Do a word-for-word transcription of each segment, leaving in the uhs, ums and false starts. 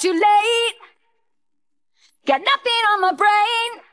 too late. Got nothing on my brain.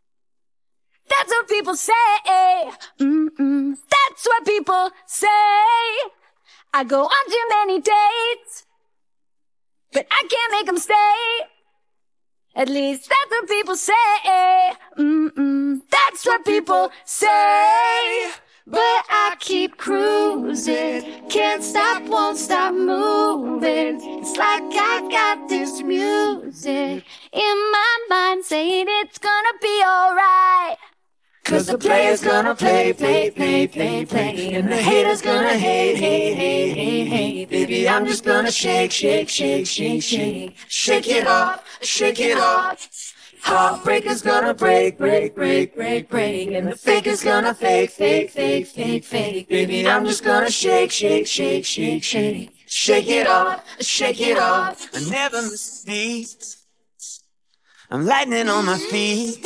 That's what people say. Mm-mm. That's what people say. I go on too many dates, but I can't make them stay. At least that's what people say. Mm-mm. That's what people say. But I keep cruising, can't stop, won't stop moving. It's like I got this music in my mind saying it's gonna be alright. Cause the player's gonna play, play, play, play, play, and the hater's gonna hate, hate, hate, hate, hate. Baby, I'm just gonna shake, shake, shake, shake, shake. Shake it off, shake it off. Heartbreaker's gonna break, break, break, break, break, and the faker's gonna fake, fake, fake, fake, fake. Baby, I'm just gonna shake, shake, shake, shake, shake. Shake it off, shake it off. I never miss a beat. I'm lightning on my feet,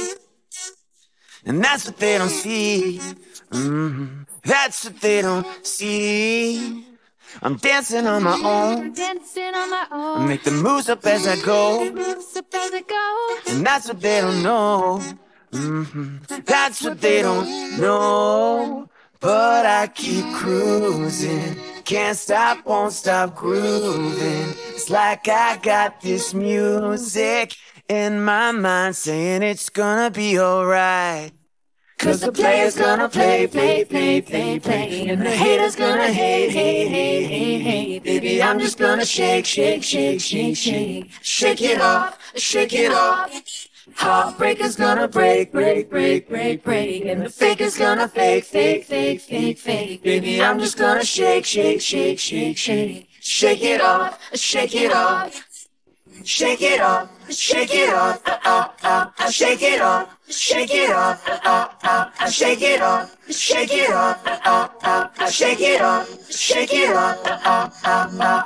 and that's what they don't see. Mm-hmm. That's what they don't see. I'm dancing on my own, dancing on my own. I make the moves up as I go, Moves up as I go. and that's what they don't know. Mm-hmm. That's what they don't know. But I keep cruising, can't stop, won't stop grooving. It's like I got this music in my mind saying it's gonna be alright. Cause the player's gonna play, play, play, play, play, and the hater's gonna hate, hate, hate, hate, hate. Baby, I'm just gonna shake, shake, shake, shake, shake. Shake it off, shake it off. Heartbreaker's gonna break, break, break, break, break, and the faker's gonna fake, fake, fake, fake, fake. Baby, I'm just gonna shake, shake, shake, shake, shake. Shake it off, shake it off. Shake it off, shake it off, uh, uh, uh, uh, shake it off, shake it off, uh, uh, uh, uh, shake it off, shake it off, uh, uh, uh, uh, shake it off, shake it off, uh, uh, uh, uh.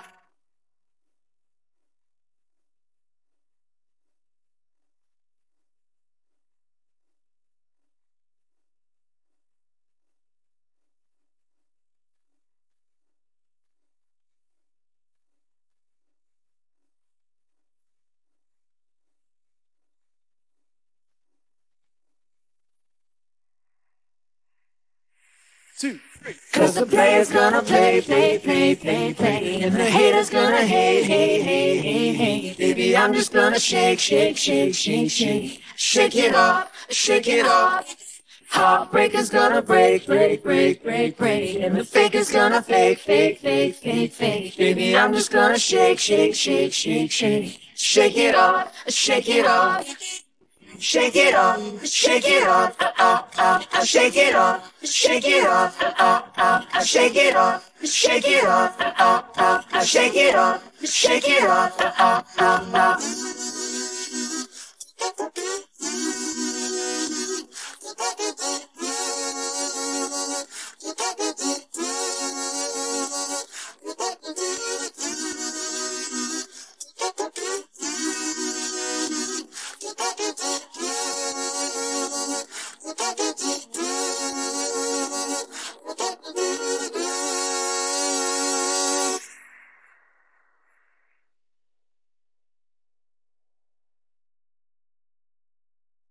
Two, three. Cause the player's gonna play, play, play, play, play, and the hater's gonna hate, hate, hate, hate, hate. Baby, I'm just gonna shake, shake, shake, shake, shake. Shake it off, shake it off. Heartbreaker's gonna break, break, break, break, break, and the faker's gonna fake, fake, fake, fake, fake. Baby, I'm just gonna shake, shake, shake, shake, shake. Shake it off, shake it off. Shake it off, shake it off, uh, uh, uh, uh, shake it off, shake it off, uh, uh, uh, uh, shake it off, shake it off, uh, uh, uh, uh, shake it off, shake it off, uh, uh, uh, uh.